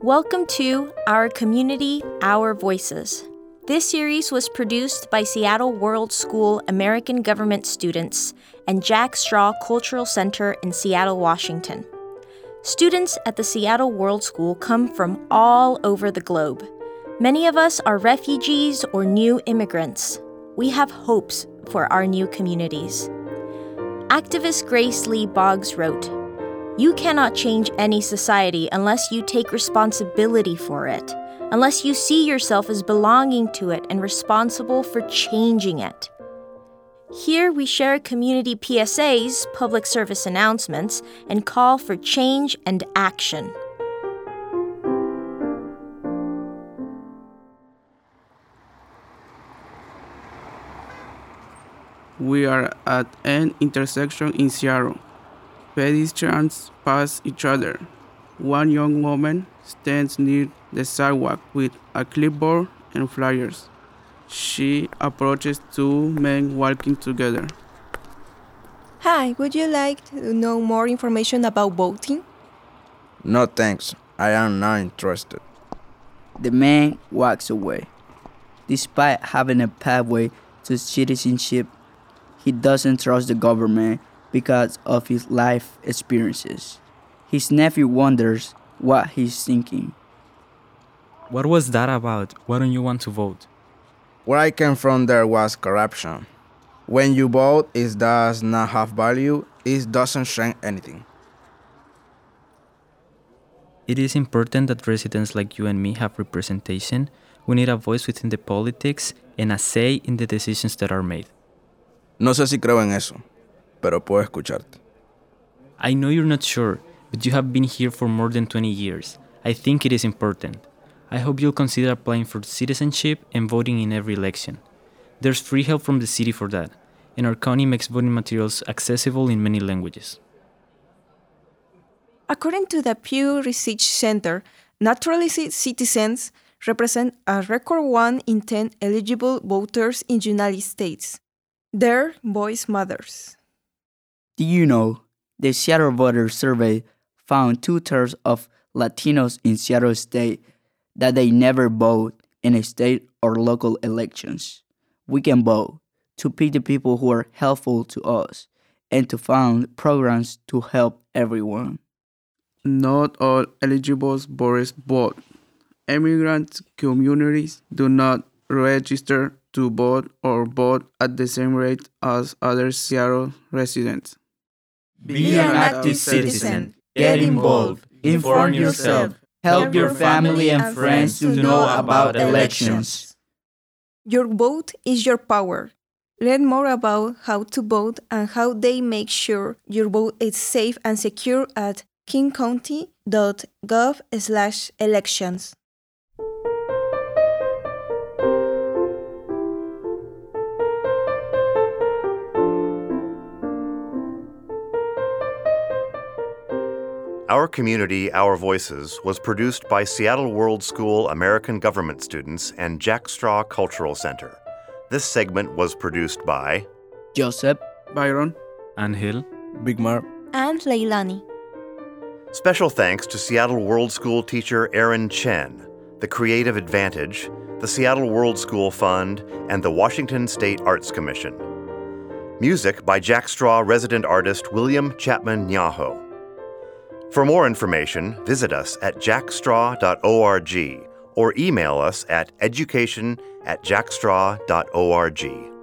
Welcome to Our Community, Our Voices. This series was produced by Seattle World School American Government students and Jack Straw Cultural Center in Seattle, Washington. Students at the Seattle World School come from all over the globe. Many of us are refugees or new immigrants. We have hopes for our new communities. Activist Grace Lee Boggs wrote, "You cannot change any society unless you take responsibility for it, unless you see yourself as belonging to it and responsible for changing it." Here we share community PSAs, public service announcements, and call for change and action. We are at an intersection in Seattle. Pedestrians pass each other. One young woman stands near the sidewalk with a clipboard and flyers. She approaches two men walking together. Hi, would you like to know more information about voting? No thanks, I am not interested. The man walks away. Despite having a pathway to citizenship, he doesn't trust the government because of his life experiences. His nephew wonders what he's thinking. What was that about? Why don't you want to vote? Where I came from, there was corruption. When you vote, it does not have value, it doesn't change anything. It is important that residents like you and me have representation. We need a voice within the politics and a say in the decisions that are made. No sé si creo en eso, pero puedo escucharte. I know you're not sure, but you have been here for more than 20 years. I think it is important. I hope you'll consider applying for citizenship and voting in every election. There's free help from the city for that, and our county makes voting materials accessible in many languages. According to the Pew Research Center, naturalized citizens represent a record 1 in 10 eligible voters in the United States. Their voice matters. Do you know the Seattle Voter Survey found 2/3 of Latinos in Seattle State that they never vote in state or local elections? We can vote to pick the people who are helpful to us and to fund programs to help everyone. Not all eligible voters vote. Immigrant communities do not register to vote or vote at the same rate as other Seattle residents. Be an active citizen. Get involved. Inform yourself. Help your family and friends to know about elections. Your vote is your power. Learn more about how to vote and how they make sure your vote is safe and secure at kingcounty.gov/elections. Our Community, Our Voices was produced by Seattle World School American Government students and Jack Straw Cultural Center. This segment was produced by Joseph, Byron, Angel, Big Mar. And Leilani. Special thanks to Seattle World School teacher Aaron Chen, the Creative Advantage, the Seattle World School Fund, and the Washington State Arts Commission. Music by Jack Straw resident artist William Chapman Nyaho. For more information, visit us at jackstraw.org or email us at education@jackstraw.org.